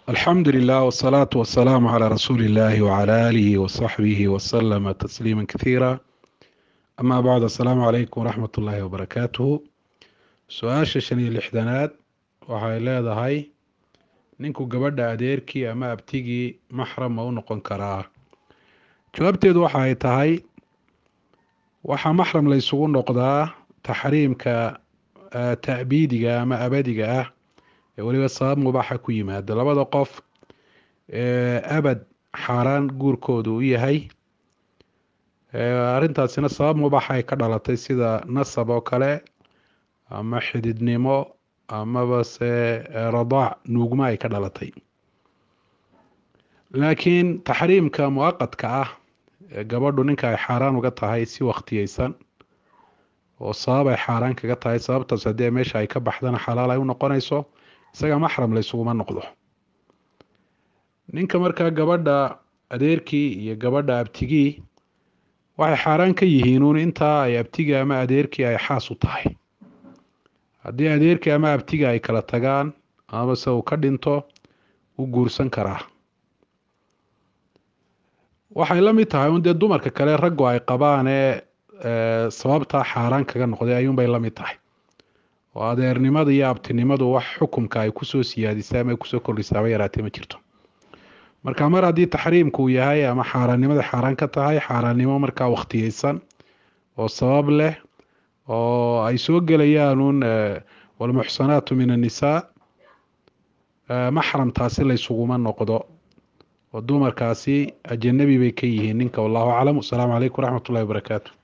الحمد لله والصلاة والسلام على رسول الله وعلى آله وصحبه وسلم تسليما كثيرا. أما بعد، السلام عليكم ورحمة الله وبركاته. su-aasha 56aad waxay leedahay ninku gabadha adeerkii ama abtigii maxram ma u noqon karaa? jawaabteedu waxa ay tahay waxaa maxram la isugu noqdaa taxriimka ta'biidiga ama abadiga ah ee weliba sabab mubaaxa ku yimaada. labada qof abad xaaraan guurkoodu u yahay, arrintaasina sabab mubaaxa ay ka dhalatay sida nasab oo kale ama xididnimo amaba se radaac nuugma ay ka dhalatay. laakiin taxriimka muaqadka ah gabadhu ninka ay xaaraan uga tahay si waqtiyeysan oo sabab ay xaaraan kaga tahay, sababtaas haddii meesha ay ka baxdana xalaal ay u noqonayso, isaga maxram la isuguma noqdo. ninka markaa gabadha adeerkii iyo gabadha abtigii waxay xaaraan ka yihiin uun intaa ay abtigii ama adeerkii ay xaas u tahay. haddii adeerkii ama abtigii ay kala tagaan ama se uu ka dhinto, u guursan karaa. waxay la mid tahay un dee dumarka kale raggu ay qabaan ee sababtaa xaaraan kaga noqday ayuunbay la mid tahay, oo adeernimada iyo abtinimadu wax xukumka ay kusoo siyaadisay ama ay kusoo kordhisaaba yaraatee ma jirto. marka mar haddii taxriimku uu yahay ama xaaraannimada xaaraan ka tahay, xaaraannimo markaa waqtiyeysan oo sabab leh oo ay soo gelayaan uun walmuxsanaatu min annisaa, maxram taasi la ysuguma noqdo oo dumarkaasi ajanabi bay ka yihiin ninka. wallahu aclam. wasalaamu calaykum waraxmat ullahi wabarakaatu.